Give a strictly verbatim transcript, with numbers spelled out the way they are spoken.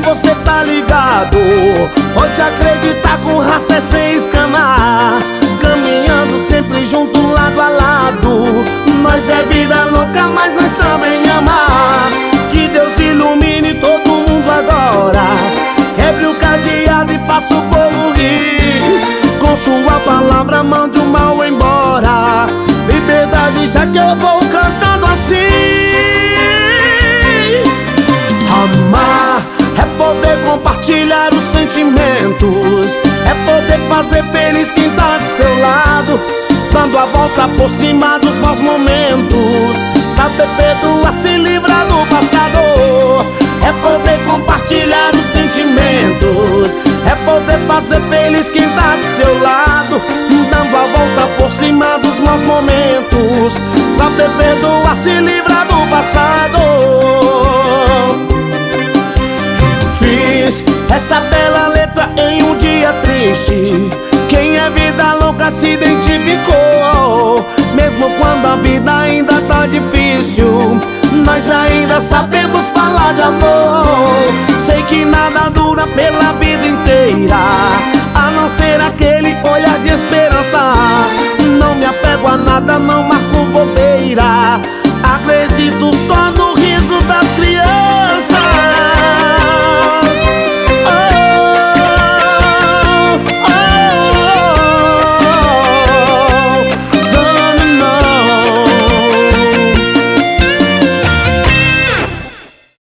você tá ligado. Pode acreditar com rasta é sem escanar, caminhando sempre junto, lado a lado. Nós é vida louca, mas nós também amar. Que Deus ilumine todo mundo agora. Quebre o cadeado e faça o povo rir. Com sua palavra mande o mal embora. Liberdade, já que eu vou cantando assim. Amar é poder compartilhar os sentimentos, é poder fazer feliz quem tá do seu lado, dando a volta por cima dos maus momentos. Saber perdoar, se livrar do passado. É poder compartilhar os sentimentos, é poder fazer feliz quem tá do seu lado, dando a volta por cima dos maus momentos. Saber perdoar, se livrar do passado. Fiz essa bela letra em um dia triste. Quem é vida louca se identificou. Mesmo quando a vida ainda tá difícil, nós ainda sabemos falar de amor. Sei que nada dura pela vida inteira, a não ser aquele olhar de esperança. Não me apego a nada, não marco bobeira. Acredito só no riso das crianças.